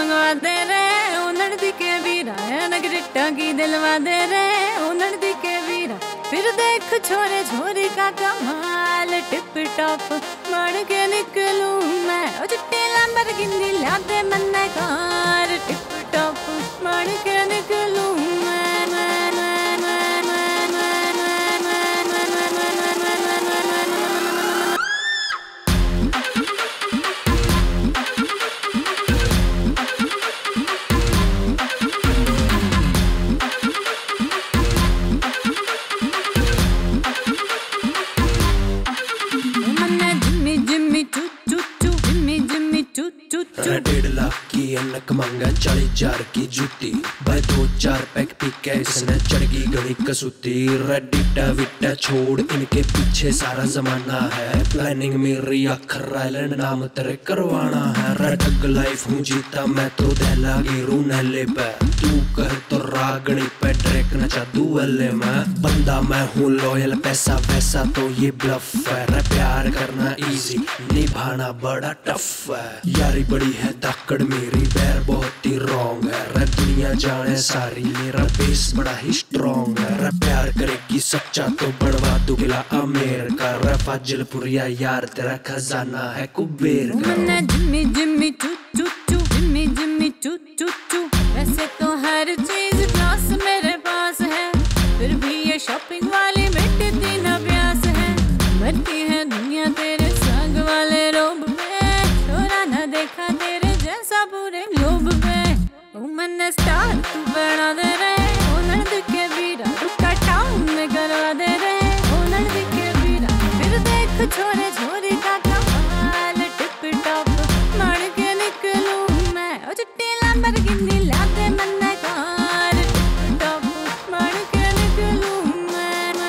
मंगवा दे रे उन्नड़ दी के वीरा नगरिटा की दिलवा दे रे उन्नड़ दी के वीरा। फिर देख छोरे छोरी का कमाल टिप टॉप मार के निकलूं मैं ओ चिट्टी लैम्बोर्गिनी ला दे मन्ने कार टिप टॉप मार के निकलूं मैं। डेढ़ लाख की अनक मांगा 40,000 की जूती भाई 2-4 पैक पी के इसने चढ़गी गणी कसूती। रेडिटा विटा छोड़ इनके पीछे सारा जमाना है प्लानिंग मेरी अखर आइलैंड नाम तेरे करवाना है। रटग लाइफ हूँ जीता मैं तो दहला गिरू नहले पे तू कह तो रागणी पे ड्रैक नचा दुअले में बंदा मैं हूँ लॉयल पैसा वैसा तो ये ब्लफ है। प्यार करना इजी निभाना बड़ा टफ है यारी बड़ी है धाकड़ मेरी बैर बहुत ही रॉन्ग है। रे दुनिया जाने सारी मेरा बेस बड़ा ही स्ट्रॉन्ग है। रे प्यार करेगी सच्चा तो बनवा दू किला आमेर का। रे फाजिलपुरिया यार तेरा खजाना है कुबेर का। जिम्मी जिम्मी चू चू चू जिम्मी जिम्मी चू चू चू वैसे तो हर चीज क्लास मेरे पास है फिर भी ये शॉपिंग वाली मिटती न प्यास है। मरती है दुनिया तेरे संग वाले रोब में छोरा न देखा तेरे जैसा पूरे लोब में। मैंने स्टार तू बना दे रे उन्नड़ के वीरा रुका टाउन में करवा दे रे उन्नड़ के वीरा। फिर देख छोरे छोरी का कमाल टिप टॉप मार के निकलूं मैं ओ चिट्टी लैम्बोर्गिनी ला दे मन्ने कार टिप टॉप मार के निकलूं मैं।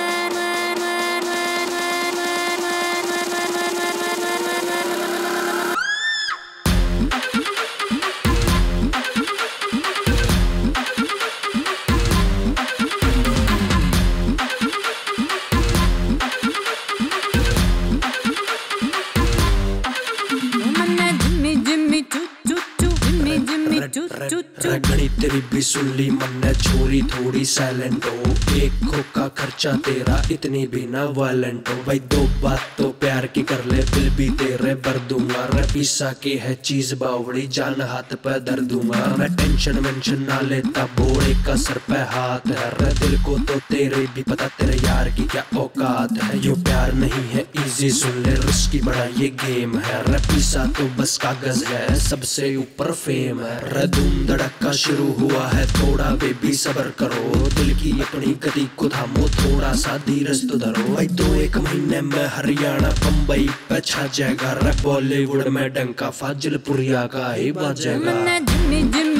घड़ी तेरी भी सुन ली मन्ने छोरी थोड़ी साइलेंट हो एक खोका खर्चा तेरा इतनी भी ना वायलेंट हो। भाई 2 बात तो प्यार की कर ले बिल भी तेरे भर दूंगा। रे पीसा की है चीज बावड़ी जान हाथ पे धर दूंगा। मैं टेंशन वेंशन ना लेता बोड़े का सर पे हाथ है। रे दिल को तो तेरे भी पता तेरे यार की क्या औकात है। यो प्यार नहीं है इजी सुन ले रिस्की बड़ा ये गेम है। रे पीसा तो बस कागज है सबसे ऊपर फेम है। रे धूम धड़का शुरू हुआ है थोड़ा बेबी सबर करो दिल की अपनी गति को थामो थोड़ा सा धीरज तो धरो। भाई 2-1 महीने में हरियाणा बम्बई पे छा जाएगा। रे बॉलीवुड में डंका फाजिलपुरिया का ही बाजेगा।